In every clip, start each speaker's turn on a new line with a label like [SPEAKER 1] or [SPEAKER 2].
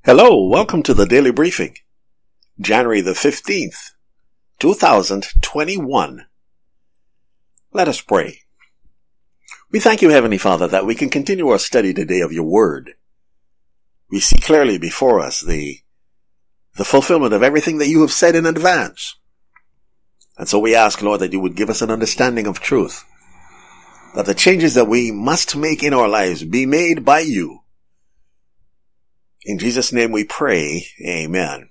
[SPEAKER 1] Hello, welcome to the Daily Briefing, January the 15th, 2021. Let us pray. We thank you, Heavenly Father, that we can continue our study today of your word. We see clearly before us the fulfillment of everything that you have said in advance. And so we ask, Lord, that you would give us an understanding of truth, that the changes that we must make in our lives be made by you. In Jesus' name we pray, amen.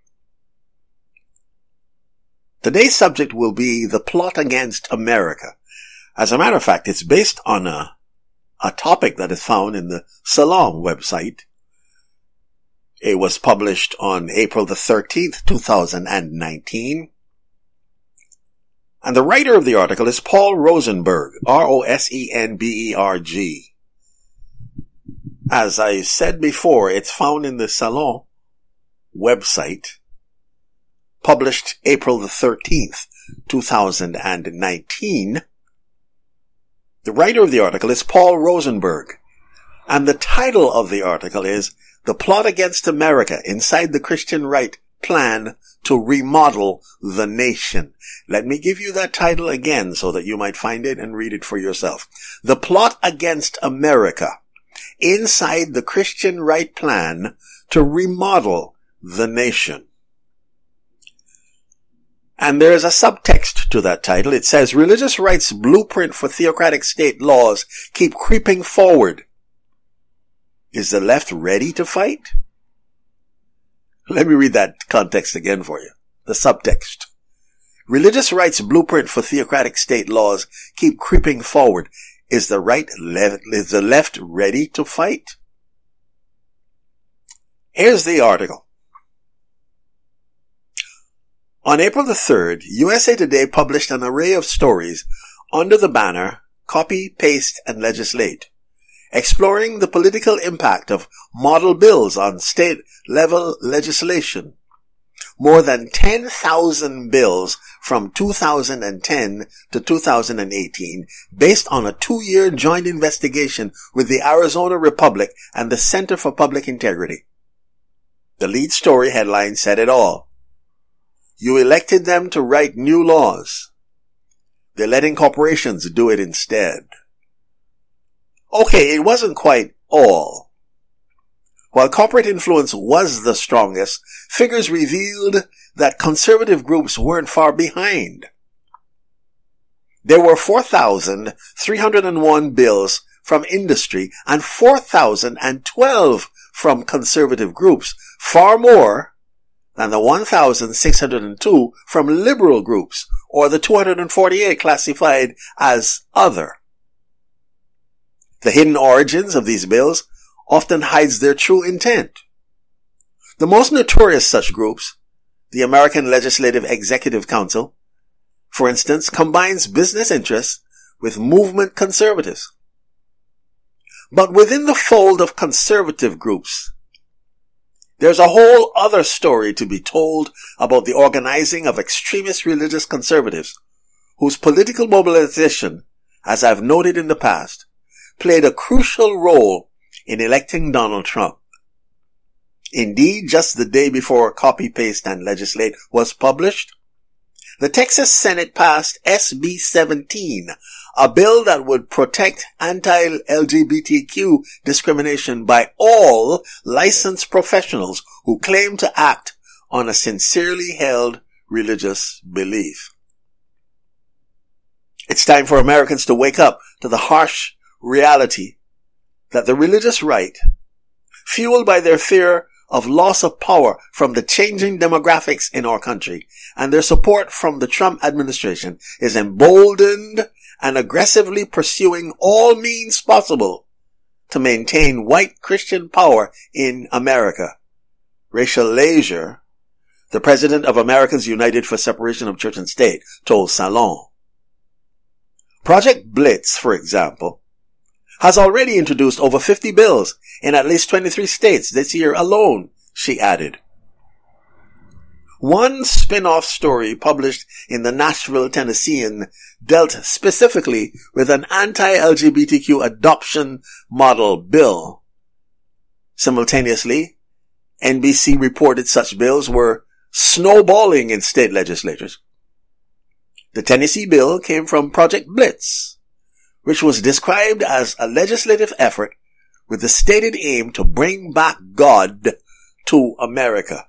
[SPEAKER 1] Today's subject will be the plot against America. As a matter of fact, it's based on a topic that is found in the Salon website. It was published on April the 13th, 2019. And the writer of the article is Paul Rosenberg, Rosenberg. As I said before, it's found in the Salon website, published April the 13th, 2019. The writer of the article is Paul Rosenberg, and the title of the article is The Plot Against America Inside the Christian Right Plan to Remodel the Nation. Let me give you that title again so that you might find it and read it for yourself. The Plot Against America Inside the Christian Right Plan to Remodel the Nation. And there is a subtext to that title. It says, religious rights blueprint for theocratic state laws keep creeping forward. Is the left ready to fight? Let me read that context again for you. The subtext. Religious rights blueprint for theocratic state laws keep creeping forward. Is the left ready to fight? Here's the article. On April the 3rd, USA Today published an array of stories under the banner Copy, Paste, and Legislate, exploring the political impact of model bills on state-level legislation. More than 10,000 bills from 2010 to 2018, based on a 2-year joint investigation with the Arizona Republic and the Center for Public Integrity. The lead story headline said it all. You elected them to write new laws. They're letting corporations do it instead. Okay, it wasn't quite all. While corporate influence was the strongest, figures revealed that conservative groups weren't far behind. There were 4,301 bills from industry and 4,012 from conservative groups, far more than the 1,602 from liberal groups, or the 248 classified as other. The hidden origins of these bills often hides their true intent. The most notorious such groups, the American Legislative Executive Council, for instance, combines business interests with movement conservatives. But within the fold of conservative groups, there's a whole other story to be told about the organizing of extremist religious conservatives, whose political mobilization, as I've noted in the past, played a crucial role in electing Donald Trump. Indeed, just the day before Copy, Paste, and Legislate was published, the Texas Senate passed SB 17, a bill that would protect anti-LGBTQ discrimination by all licensed professionals who claim to act on a sincerely held religious belief. It's time for Americans to wake up to the harsh reality that the religious right, fueled by their fear of loss of power from the changing demographics in our country and their support from the Trump administration, is emboldened and aggressively pursuing all means possible to maintain white Christian power in America. Rachel Leisure, the president of Americans United for Separation of Church and State, told Salon. Project Blitz, for example, has already introduced over 50 bills in at least 23 states this year alone, she added. One spin-off story published in the Nashville Tennessean dealt specifically with an anti-LGBTQ adoption model bill. Simultaneously, NBC reported such bills were snowballing in state legislatures. The Tennessee bill came from Project Blitz, which was described as a legislative effort with the stated aim to bring back God to America.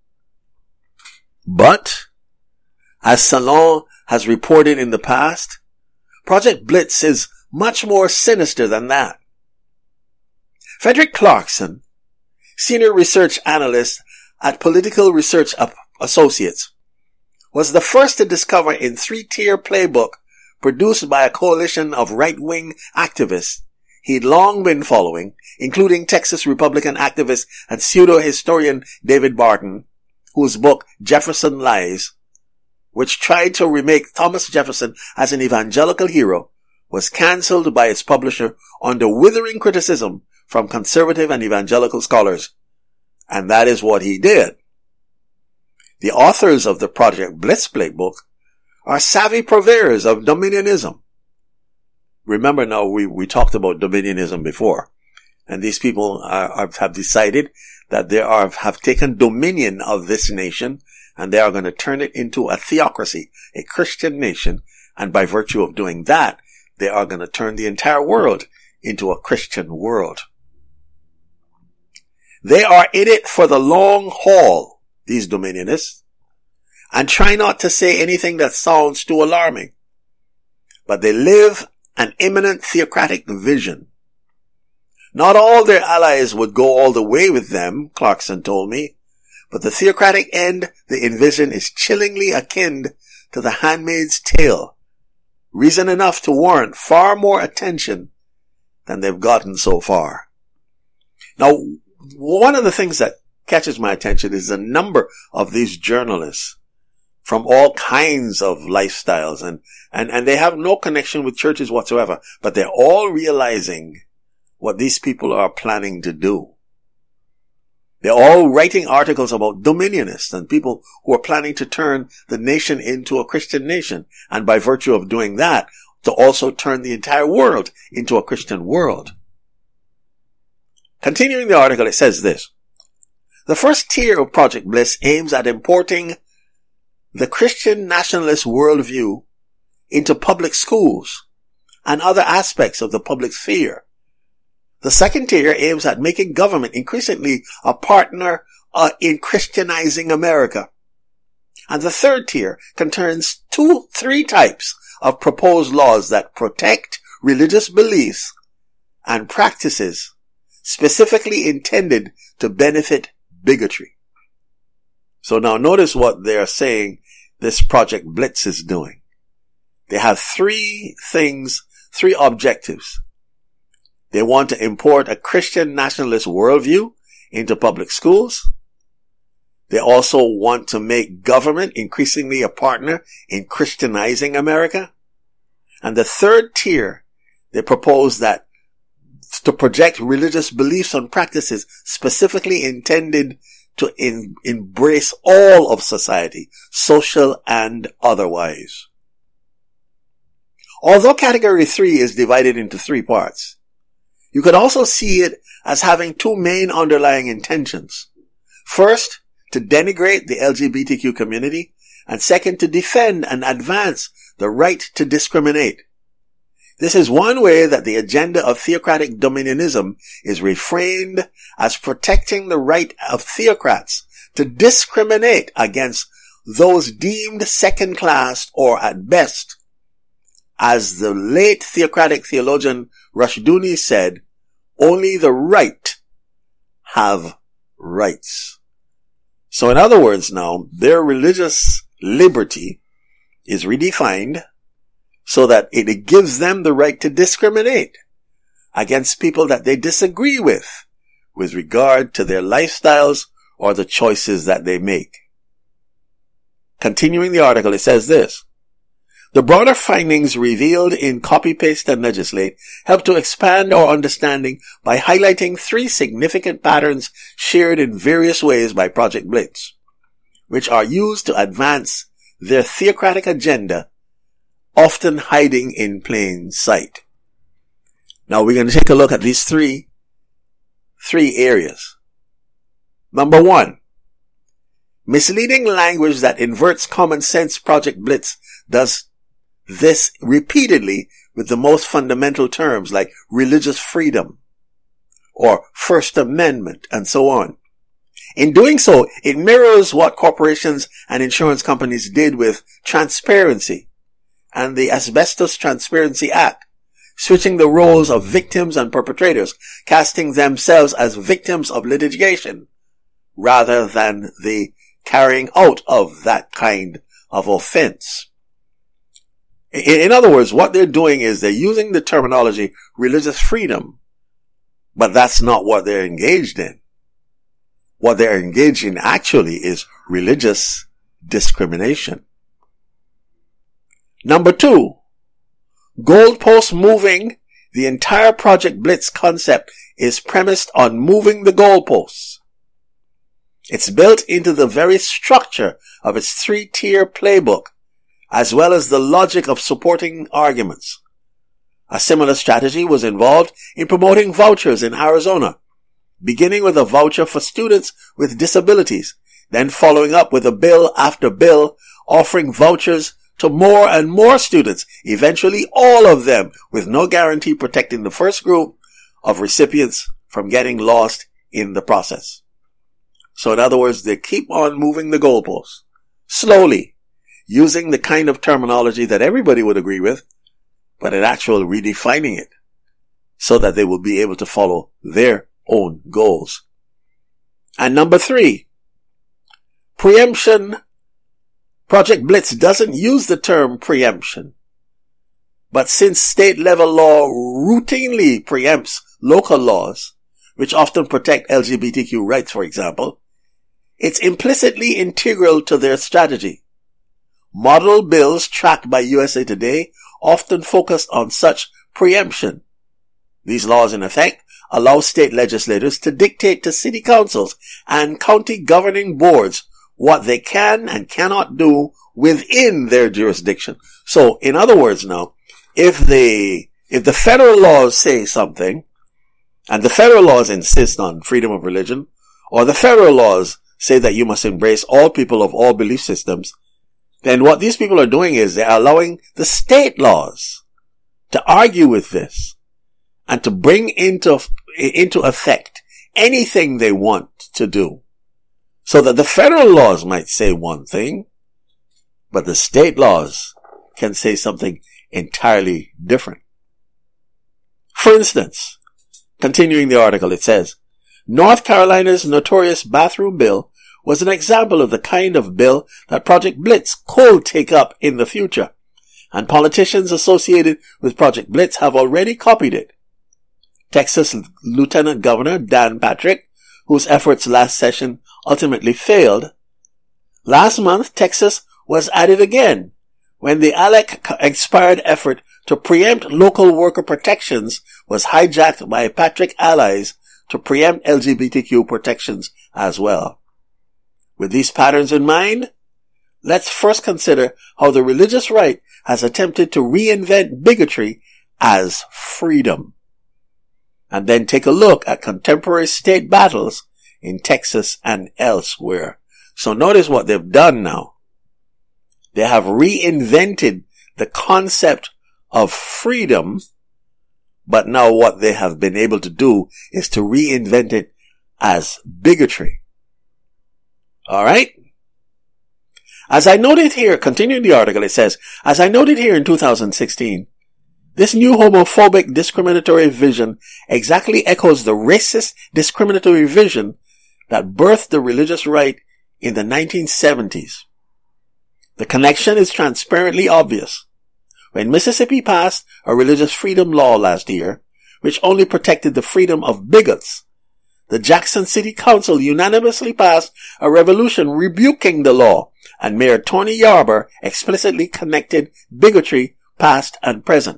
[SPEAKER 1] But, as Salon has reported in the past, Project Blitz is much more sinister than that. Frederick Clarkson, senior research analyst at Political Research Associates, was the first to discover in three-tier playbook produced by a coalition of right-wing activists he'd long been following, including Texas Republican activist and pseudo-historian David Barton, whose book Jefferson Lies, which tried to remake Thomas Jefferson as an evangelical hero, was cancelled by its publisher under withering criticism from conservative and evangelical scholars. And that is what he did. The authors of the Project Blitz playbook are savvy purveyors of dominionism. Remember now, we talked about dominionism before, and these people have decided that they have taken dominion of this nation, and they are going to turn it into a theocracy, a Christian nation, and by virtue of doing that, they are going to turn the entire world into a Christian world. They are in it for the long haul, these dominionists, and try not to say anything that sounds too alarming. But they live an imminent theocratic vision. Not all their allies would go all the way with them, Clarkson told me, but the theocratic end they envision is chillingly akin to the Handmaid's Tale, reason enough to warrant far more attention than they've gotten so far. Now, one of the things that catches my attention is the number of these journalists from all kinds of lifestyles, and they have no connection with churches whatsoever, but they're all realizing what these people are planning to do. They're all writing articles about dominionists and people who are planning to turn the nation into a Christian nation, and by virtue of doing that, to also turn the entire world into a Christian world. Continuing the article, it says this: the first tier of Project Blitz aims at importing the Christian nationalist worldview into public schools and other aspects of the public sphere. The second tier aims at making government increasingly a partner in Christianizing America. And the third tier contains three types of proposed laws that protect religious beliefs and practices specifically intended to benefit bigotry. So now notice what they're saying this Project Blitz is doing. They have three objectives. They want to import a Christian nationalist worldview into public schools. They also want to make government increasingly a partner in Christianizing America. And the third tier, they propose that to project religious beliefs and practices specifically intended to embrace all of society, social and otherwise. Although category 3 is divided into 3 parts, you could also see it as having 2 main underlying intentions. First, to denigrate the LGBTQ community, and second, to defend and advance the right to discriminate. This is one way that the agenda of theocratic dominionism is reframed as protecting the right of theocrats to discriminate against those deemed second class or at best, as the late theocratic theologian Rushdoony said, only the right have rights. So in other words now, their religious liberty is redefined so that it gives them the right to discriminate against people that they disagree with regard to their lifestyles or the choices that they make. Continuing the article, it says this: the broader findings revealed in Copy, Paste, and Legislate help to expand our understanding by highlighting 3 significant patterns shared in various ways by Project Blitz, which are used to advance their theocratic agenda, often hiding in plain sight. Now we're going to take a look at these three areas. Number 1. Misleading language that inverts common sense. Project Blitz does this repeatedly with the most fundamental terms like religious freedom or First Amendment and so on. In doing so, it mirrors what corporations and insurance companies did with transparency and the Asbestos Transparency Act, switching the roles of victims and perpetrators, casting themselves as victims of litigation rather than the carrying out of that kind of offense. In other words, what they're doing is they're using the terminology religious freedom, but that's not what they're engaged in. What they're engaged in actually is religious discrimination. Number 2, goalpost moving. The entire Project Blitz concept is premised on moving the goalposts. It's built into the very structure of its 3-tier playbook, as well as the logic of supporting arguments. A similar strategy was involved in promoting vouchers in Arizona, beginning with a voucher for students with disabilities, then following up with a bill after bill offering vouchers to more and more students, eventually all of them, with no guarantee protecting the first group of recipients from getting lost in the process. So in other words, they keep on moving the goalposts, slowly, using the kind of terminology that everybody would agree with, but in actual redefining it, so that they will be able to follow their own goals. And number 3, preemption. Project Blitz doesn't use the term preemption, but since state level law routinely preempts local laws, which often protect LGBTQ rights, for example, it's implicitly integral to their strategy. Model bills tracked by USA Today often focus on such preemption. These laws, in effect, allow state legislators to dictate to city councils and county governing boards what they can and cannot do within their jurisdiction. So, in other words now, if the federal laws say something, and the federal laws insist on freedom of religion, or the federal laws say that you must embrace all people of all belief systems, then what these people are doing is they're allowing the state laws to argue with this and to bring into effect anything they want to do. So that the federal laws might say one thing, but the state laws can say something entirely different. For instance, continuing the article, it says, North Carolina's notorious bathroom bill was an example of the kind of bill that Project Blitz could take up in the future, and politicians associated with Project Blitz have already copied it. Texas Lieutenant Governor Dan Patrick, whose efforts last session ultimately failed. Last month, Texas was at it again when the ALEC-inspired effort to preempt local worker protections was hijacked by Patrick allies to preempt LGBTQ protections as well. With these patterns in mind, let's first consider how the religious right has attempted to reinvent bigotry as freedom, and then take a look at contemporary state battles in Texas and elsewhere. So notice what they've done now. They have reinvented the concept of freedom, but now what they have been able to do is to reinvent it as bigotry. Alright? As I noted here, continuing the article, it says, as I noted here in 2016, this new homophobic discriminatory vision exactly echoes the racist discriminatory vision that birthed the religious right in the 1970s. The connection is transparently obvious. When Mississippi passed a religious freedom law last year, which only protected the freedom of bigots, the Jackson City Council unanimously passed a resolution rebuking the law, and Mayor Tony Yarber explicitly connected bigotry past and present.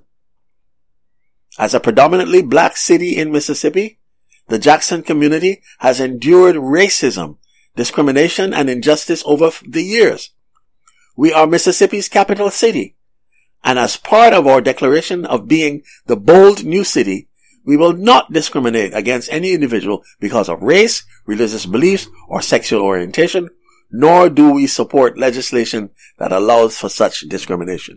[SPEAKER 1] As a predominantly black city in Mississippi, the Jackson community has endured racism, discrimination, and injustice over the years. We are Mississippi's capital city, and as part of our declaration of being the bold new city, We will not discriminate against any individual because of race, religious beliefs, or sexual orientation, nor do we support legislation that allows for such discrimination.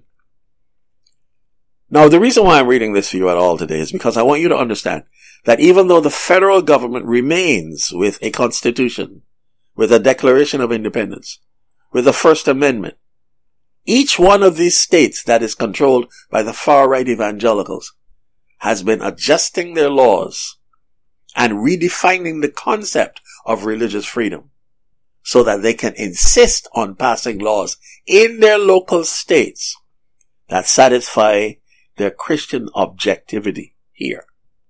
[SPEAKER 1] Now, the reason why I'm reading this for you at all today is because I want you to understand that even though the federal government remains with a constitution, with a Declaration of Independence, with the First Amendment, each one of these states that is controlled by the far-right evangelicals has been adjusting their laws and redefining the concept of religious freedom so that they can insist on passing laws in their local states that satisfy their Christian objectivity here.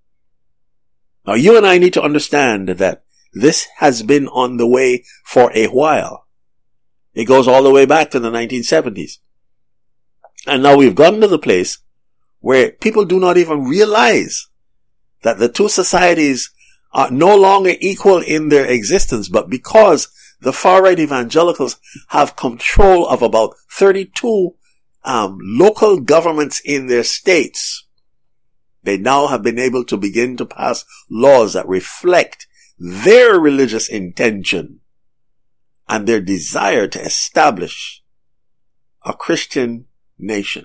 [SPEAKER 1] Now, you and I need to understand that this has been on the way for a while. It goes all the way back to the 1970s. And now we've gotten to the place where people do not even realize that the two societies are no longer equal in their existence, but because the far-right evangelicals have control of about 32 local governments in their states, they now have been able to begin to pass laws that reflect their religious intention and their desire to establish a Christian nation.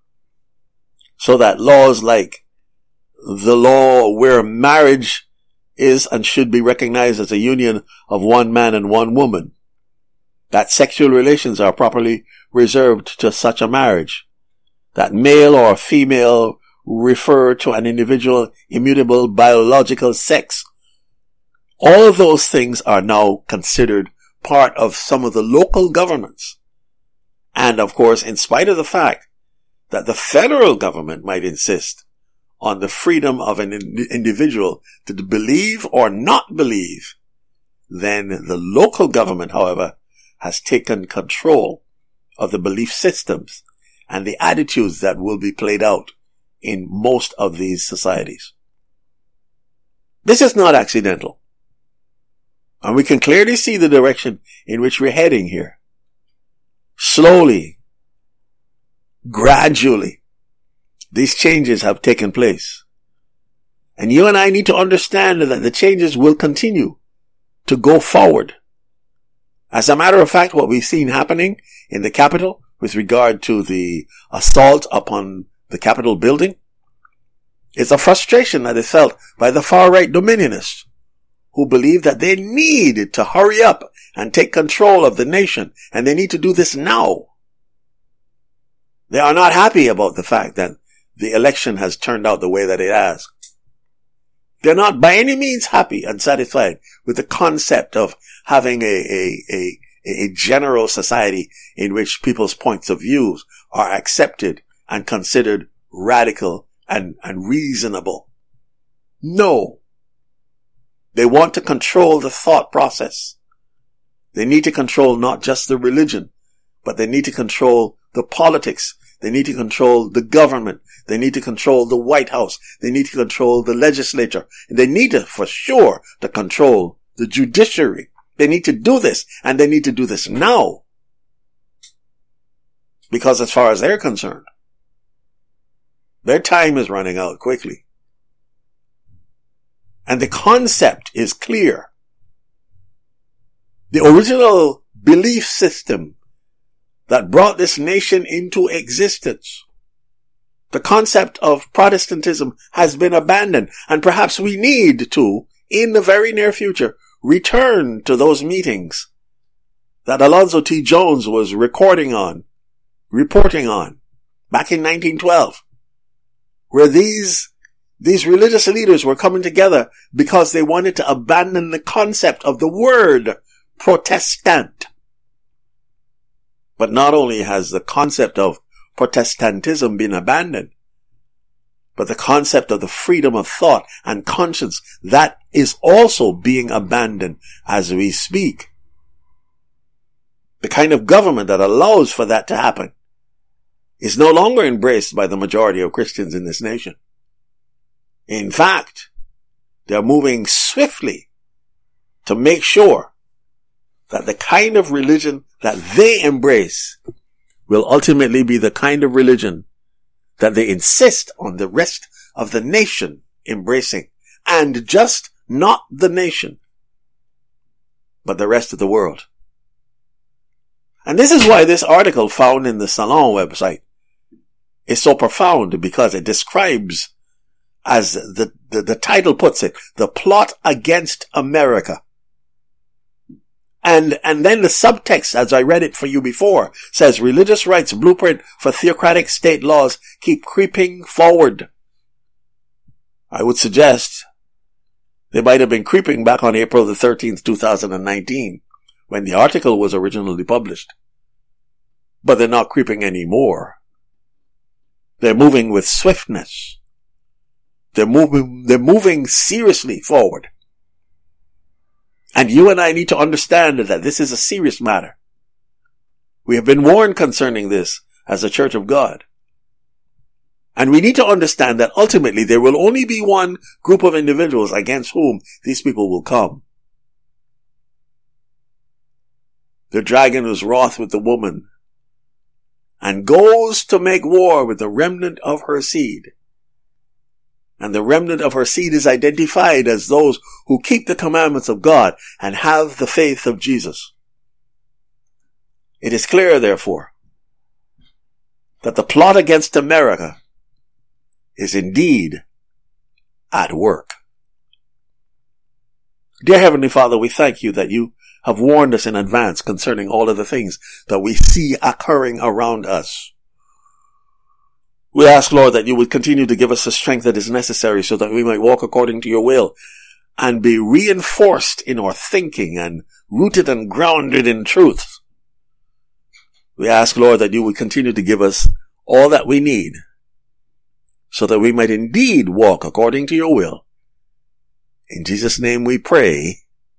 [SPEAKER 1] So that laws like the law where marriage is and should be recognized as a union of one man and one woman, that sexual relations are properly reserved to such a marriage, that male or female refer to an individual immutable biological sex. All of those things are now considered part of some of the local governments. And of course, in spite of the fact that the federal government might insist on the freedom of an individual to believe or not believe, then the local government, however, has taken control of the belief systems and the attitudes that will be played out in most of these societies. This is not accidental. And we can clearly see the direction in which we're heading here. Slowly, gradually, these changes have taken place. And you and I need to understand that the changes will continue to go forward. As a matter of fact, what we've seen happening in the Capitol with regard to the assault upon the Capitol building is a frustration that is felt by the far-right dominionists who believe that they need to hurry up and take control of the nation, and they need to do this now. They are not happy about the fact that the election has turned out the way that it has. They're not by any means happy and satisfied with the concept of having a general society in which people's points of views are accepted and considered radical and reasonable. No. They want to control the thought process. They need to control not just the religion, but they need to control the politics. They need to control the government. They need to control the White House. They need to control the legislature. And they need to, for sure, to control the judiciary. They need to do this, and they need to do this now. Because as far as they're concerned, their time is running out quickly. And the concept is clear. The original belief system that brought this nation into existence, the concept of Protestantism, has been abandoned. And perhaps we need to, in the very near future, return to those meetings that Alonzo T. Jones was reporting on back in 1912, where these religious leaders were coming together because they wanted to abandon the concept of the word Protestant. But not only has the concept of Protestantism been abandoned, but the concept of the freedom of thought and conscience, that is also being abandoned as we speak. The kind of government that allows for that to happen is no longer embraced by the majority of Christians in this nation. In fact, they're moving swiftly to make sure that the kind of religion that they embrace will ultimately be the kind of religion that they insist on the rest of the nation embracing. And just not the nation, but the rest of the world. And this is why this article found in the Salon website is so profound, because it describes, as the title puts it, the plot against America. And then the subtext, as I read it for you before, says religious rights blueprint for theocratic state laws keep creeping forward. I would suggest they might have been creeping back on April the 13th, 2019, when the article was originally published. But they're not creeping anymore. They're moving with swiftness. They're moving seriously forward. And you and I need to understand that this is a serious matter. We have been warned concerning this as a Church of God. And we need to understand that ultimately there will only be one group of individuals against whom these people will come. The dragon was wroth with the woman and goes to make war with the remnant of her seed. And the remnant of her seed is identified as those who keep the commandments of God and have the faith of Jesus. It is clear, therefore, that the plot against America is indeed at work. Dear Heavenly Father, we thank you that you have warned us in advance concerning all of the things that we see occurring around us. We ask, Lord, that you would continue to give us the strength that is necessary so that we might walk according to your will and be reinforced in our thinking and rooted and grounded in truth. We ask, Lord, that you would continue to give us all that we need so that we might indeed walk according to your will. In Jesus' name we pray.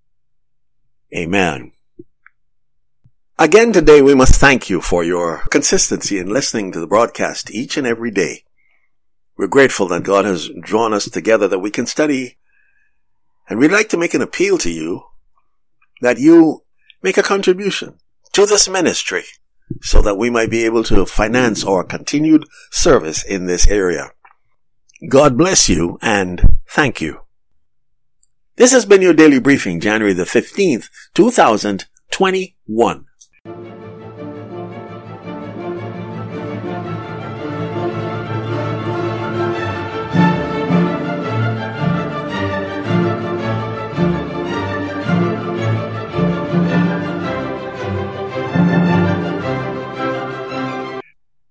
[SPEAKER 1] Amen. Again today we must thank you for your consistency in listening to the broadcast each and every day. We're grateful that God has drawn us together that we can study, and we'd like to make an appeal to you that you make a contribution to this ministry so that we might be able to finance our continued service in this area. God bless you and thank you. This has been your daily briefing, January the 15th, 2021.